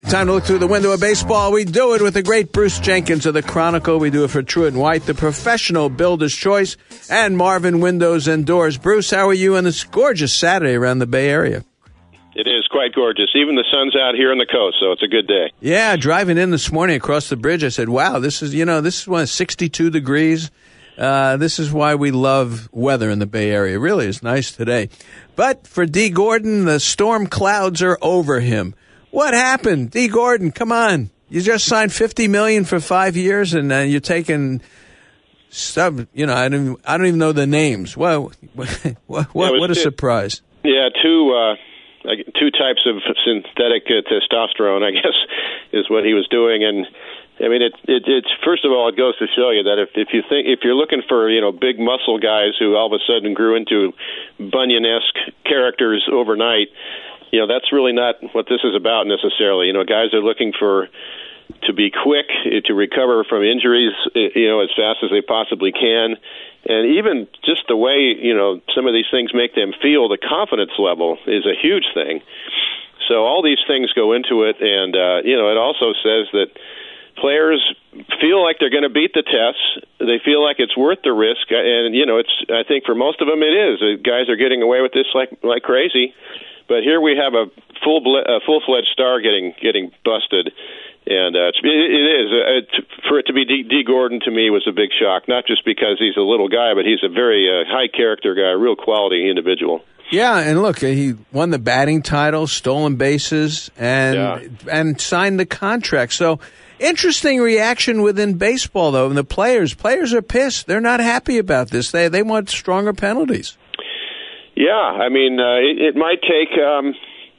Time to look through the window of baseball. We do it with the great Bruce Jenkins of the Chronicle. We do it for Truett and White, the professional builder's choice, and Marvin Windows and Doors. Bruce, how are you on this gorgeous Saturday around the Bay Area? It is quite gorgeous. Even the sun's out here on the coast, so it's a good day. Yeah, driving in this morning across the bridge, I said, wow, this is when it's 62 degrees. This is why we love weather in the Bay Area. It really is nice today. But for D. Gordon, the storm clouds are over him. What happened? D. Gordon, come on. You just signed $50 million for 5 years, and you're taking I don't even know the names. What a surprise. Yeah, two types of synthetic testosterone, I guess, is what he was doing. And I mean, it's first of all, it goes to show you that if you're looking for big muscle guys who all of a sudden grew into Bunyan-esque characters overnight, that's really not what this is about necessarily. Guys are looking to be quick, to recover from injuries, as fast as they possibly can. And even just the way, some of these things make them feel, the confidence level is a huge thing. So all these things go into it. And, it also says that players feel like they're going to beat the tests. They feel like it's worth the risk. And, I think for most of them it is. Guys are getting away with this like crazy. But here we have a full-fledged star getting busted, and it is for it to be D. Gordon to me was a big shock. Not just because he's a little guy, but he's a very high-character guy, a real quality individual. Yeah, and look, he won the batting title, stolen bases, and signed the contract. So interesting reaction within baseball, though. And the players are pissed. They're not happy about this. They want stronger penalties. Yeah, I mean, it might take, out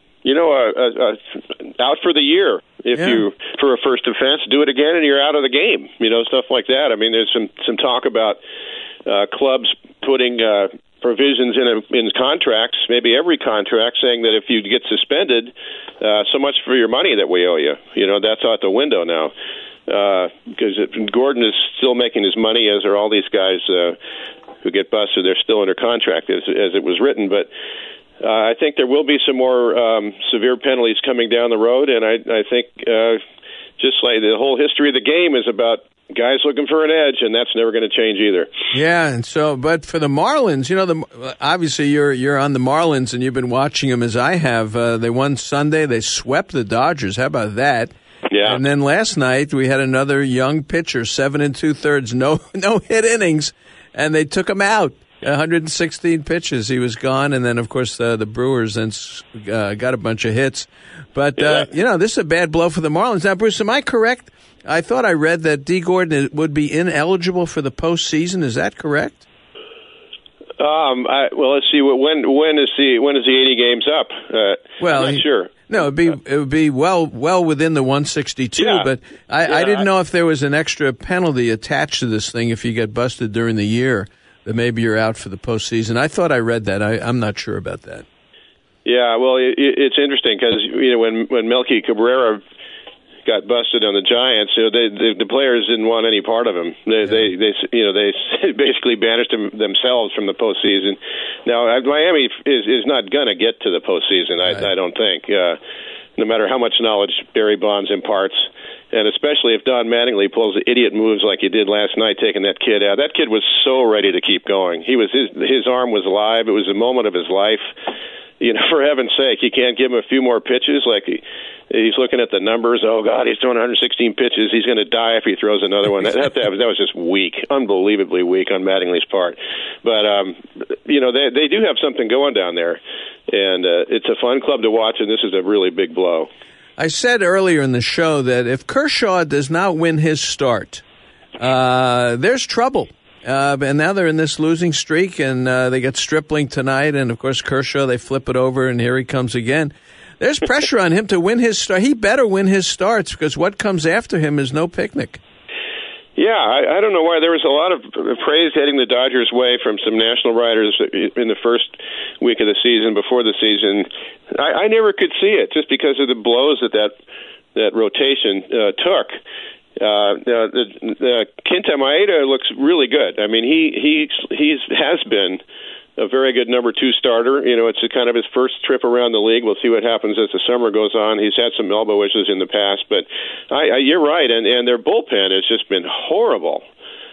for the year for a first offense, do it again and you're out of the game, stuff like that. I mean, there's some talk about clubs putting provisions in contracts, maybe every contract, saying that if you get suspended, so much for your money that we owe you. That's out the window now. Because Gordon is still making his money, as are all these guys who get busted. They're still under contract as it was written. But I think there will be some more severe penalties coming down the road. And I think just like the whole history of the game is about guys looking for an edge, and that's never going to change either. Yeah, and so, but for the Marlins, obviously you're on the Marlins, and you've been watching them as I have. They won Sunday. They swept the Dodgers. How about that? Yeah. And then last night we had another young pitcher, 7 2/3, no hit innings, and they took him out. 116 pitches, he was gone, and then of course the Brewers then got a bunch of hits. But this is a bad blow for the Marlins. Now, Bruce, am I correct? I thought I read that D. Gordon would be ineligible for the postseason. Is that correct? Well, let's see. When is the 80 games up? I'm not sure. No, it would be well within the 162. Yeah. But I didn't know if there was an extra penalty attached to this thing if you get busted during the year, that maybe you're out for the postseason. I thought I read that. I'm not sure about that. Yeah, well, it's interesting because when Melky Cabrera got busted on the Giants, the players didn't want any part of him. They basically banished themselves from the postseason. Now Miami is not going to get to the postseason. Right. I don't think, no matter how much knowledge Barry Bonds imparts, and especially if Don Mattingly pulls idiot moves like he did last night, taking that kid out. That kid was so ready to keep going. His arm was alive. It was a moment of his life. For heaven's sake, you can't give him a few more pitches. Like he's looking at the numbers. Oh God, he's throwing 116 pitches. He's going to die if he throws another one. That was just weak, unbelievably weak on Mattingly's part. But they do have something going down there, and it's a fun club to watch. And this is a really big blow. I said earlier in the show that if Kershaw does not win his start, there's trouble. And now they're in this losing streak, and they get Stripling tonight, and of course Kershaw, they flip it over, and here he comes again. There's pressure on him to win his start. He better win his starts, because what comes after him is no picnic. Yeah, I don't know why. There was a lot of praise heading the Dodgers' way from some national writers in the first week of the season, before the season. I never could see it, just because of the blows that rotation took. Kenta Maeda looks really good. I mean, he has been a very good number 2 starter. You know, it's kind of his first trip around the league. We'll see what happens as the summer goes on. He's had some elbow issues in the past, but you're right, and their bullpen has just been horrible.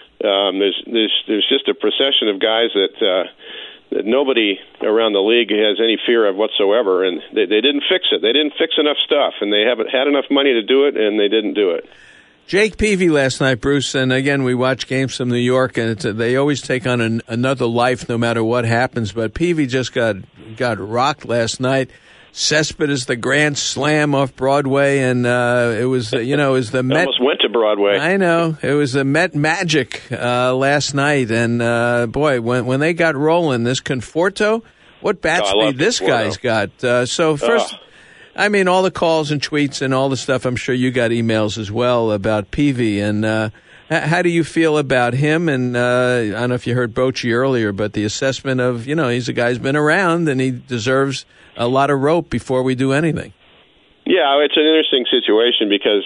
There's just a procession of guys that nobody around the league has any fear of whatsoever, and they didn't fix it. They didn't fix enough stuff, and they haven't had enough money to do it, and they didn't do it. Jake Peavy last night, Bruce, and again, we watch games from New York, and they always take on another life no matter what happens, but Peavy just got rocked last night. Cespedes the Grand Slam off Broadway, and it was the Met. Almost went to Broadway. I know. It was the Met Magic last night, and boy, when they got rolling, this Conforto, what bat speed this guy's got. So first... I mean, all the calls and tweets and all the stuff, I'm sure you got emails as well about Peavy. And how do you feel about him? And I don't know if you heard Bochy earlier, but the assessment of, he's a guy who's been around and he deserves a lot of rope before we do anything. Yeah, it's an interesting situation because,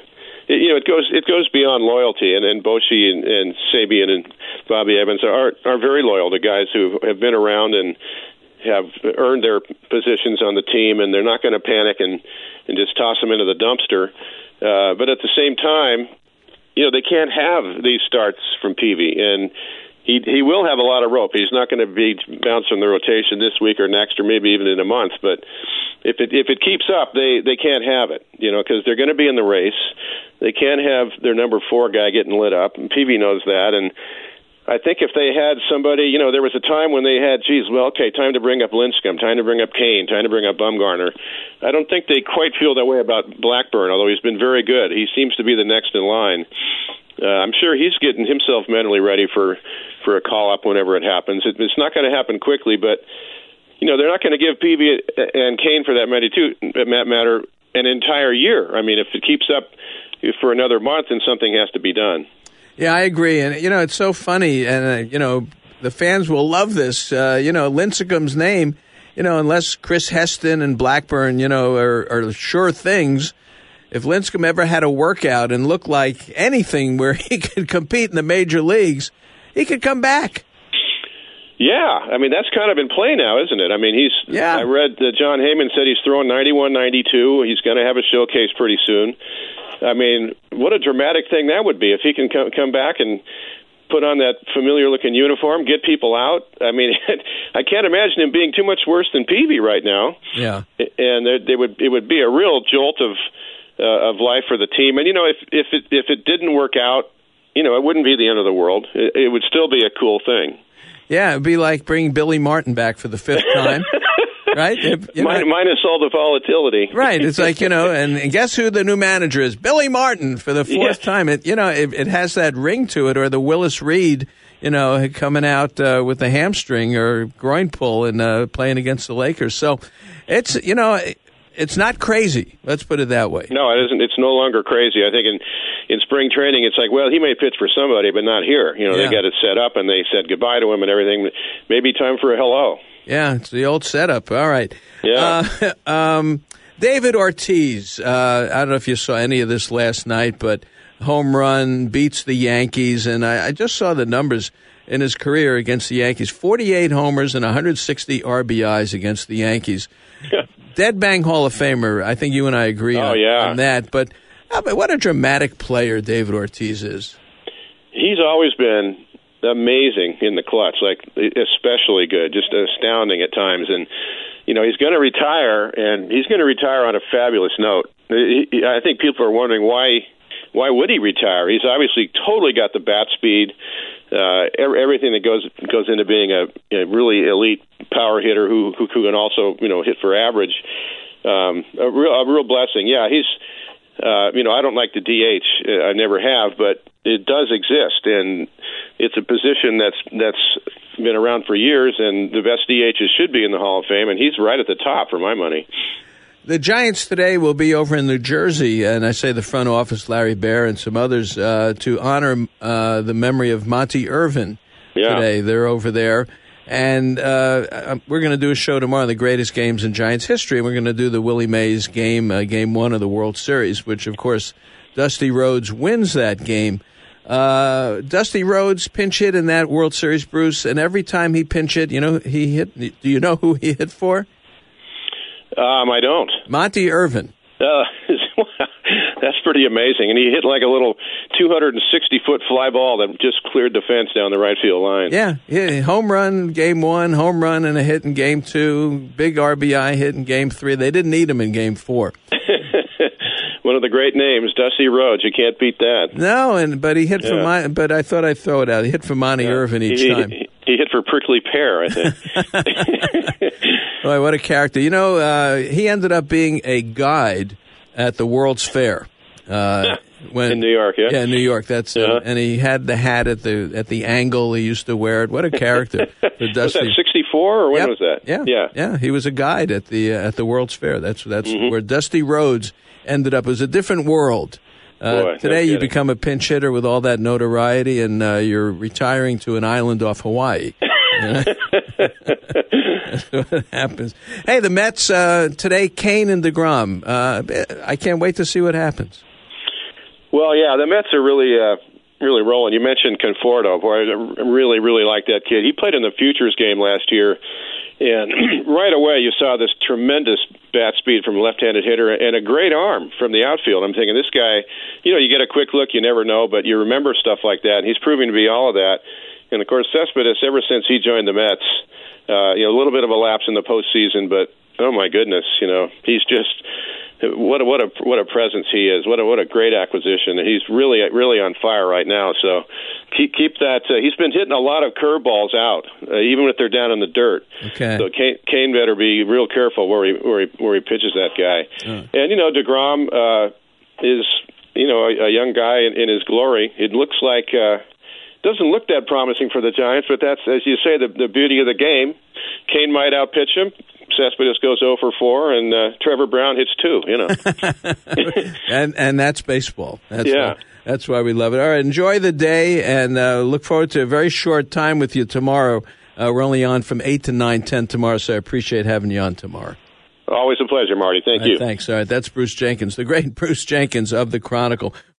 it goes beyond loyalty. And Bochy and Sabian and Bobby Evans are very loyal to guys who have been around and have earned their positions on the team, and they're not going to panic and just toss them into the dumpster. But at the same time, they can't have these starts from Peavy, and he will have a lot of rope. He's not going to be bouncing the rotation this week or next or maybe even in a month. But if it keeps up, they can't have it, because they're going to be in the race. They can't have their number 4 guy getting lit up, and Peavy knows that. And I think if they had somebody, there was a time when they had, time to bring up Lincecum, time to bring up Kane, time to bring up Bumgarner. I don't think they quite feel that way about Blackburn, although he's been very good. He seems to be the next in line. I'm sure he's getting himself mentally ready for a call-up whenever it happens. It's not going to happen quickly, but, they're not going to give Peavy and Kane, for that matter, an entire year. I mean, if it keeps up for another month, then something has to be done. Yeah, I agree. And, it's so funny. And, the fans will love this. Lincecum's name, unless Chris Heston and Blackburn, are sure things. If Lincecum ever had a workout and looked like anything where he could compete in the major leagues, he could come back. Yeah, I mean, that's kind of in play now, isn't it? I mean, I read that John Heyman said he's throwing 91, 92. He's going to have a showcase pretty soon. I mean, what a dramatic thing that would be if he can come back and put on that familiar-looking uniform, get people out. I mean, I can't imagine him being too much worse than Peavy right now. Yeah, and it would be a real jolt of life for the team. And if it didn't work out, it wouldn't be the end of the world. It would still be a cool thing. Yeah, it'd be like bringing Billy Martin back for the 5th time. Right? Minus all the volatility. Right. It's like, and guess who the new manager is? Billy Martin for the 4th time. It has that ring to it, or the Willis Reed, coming out with the hamstring or groin pull and playing against the Lakers. So it's, it's not crazy. Let's put it that way. No, it isn't. It's no longer crazy. I think in spring training, it's like, well, he may pitch for somebody, but not here. They got it set up and they said goodbye to him and everything. Maybe time for a hello. Yeah, it's the old setup. All right. Yeah. David Ortiz, I don't know if you saw any of this last night, but home run, beats the Yankees, and I just saw the numbers in his career against the Yankees. 48 homers and 160 RBIs against the Yankees. Dead bang Hall of Famer. I think you and I agree on that. But what a dramatic player David Ortiz is. He's always been amazing in the clutch, like especially good, just astounding at times. And, he's going to retire, and he's going to retire on a fabulous note. I think people are wondering why would he retire? He's obviously totally got the bat speed, everything that goes into being a really elite power hitter who can also hit for average. A real blessing. Yeah, he's I don't like the DH. I never have, but it does exist, and it's a position that's been around for years, and the best DHs should be in the Hall of Fame, and he's right at the top for my money. The Giants today will be over in New Jersey, and I say the front office, Larry Baer and some others, to honor the memory of Monty Irvin today. They're over there. And we're going to do a show tomorrow, the greatest games in Giants history, and we're going to do the Willie Mays game, Game 1 of the World Series, which, of course, Dusty Rhodes wins that game. Dusty Rhodes pinch hit in that World Series, Bruce, and every time he pinch hit, he hit. Do you know who he hit for? I don't. Monty Irvin. That's pretty amazing. And he hit like a little 260-foot fly ball that just cleared the fence down the right field line. Yeah, home run game 1, home run and a hit in game 2, big RBI hit in game 3. They didn't need him in game 4. One of the great names, Dusty Rhodes. You can't beat that. No, but he hit for but I thought I'd throw it out. He hit for Monty Irvin each time. He hit for Prickly Pear, I think. Boy, what a character. He ended up being a guide at the World's Fair. In New York, yeah? Yeah, in New York. That's and he had the hat at the angle he used to wear it. What a character. Was that 64 or when was that? Yeah. He was a guide at the World's Fair. That's where Dusty Rhodes ended up. It was a different world. Boy, today you become a pinch hitter with all that notoriety, and you're retiring to an island off Hawaii. That's what happens. Hey, the Mets today, Kane and DeGrom. I can't wait to see what happens. Well, yeah, the Mets are really rolling. You mentioned Conforto. Boy, I really, really like that kid. He played in the Futures game last year, and right away you saw this tremendous bat speed from a left-handed hitter and a great arm from the outfield. I'm thinking, this guy, you get a quick look, you never know, but you remember stuff like that, and he's proving to be all of that. And, of course, Cespedes, ever since he joined the Mets, a little bit of a lapse in the postseason, but, oh, my goodness, he's just what a presence he is. What a great acquisition. And he's really, really on fire right now. So keep that. He's been hitting a lot of curveballs out, even if they're down in the dirt. Okay. So Kane better be real careful where he pitches that guy. And, DeGrom is, a young guy in his glory. It looks like... doesn't look that promising for the Giants, but that's, as you say, the beauty of the game. Kane might outpitch him. Cespedes goes 0 for 4, and Trevor Brown hits 2, and that's baseball. That's why we love it. All right, enjoy the day, and look forward to a very short time with you tomorrow. We're only on from 8 to 9:10 tomorrow, so I appreciate having you on tomorrow. Always a pleasure, Marty. Thank you. Thanks. All right, that's Bruce Jenkins, the great Bruce Jenkins of the Chronicle.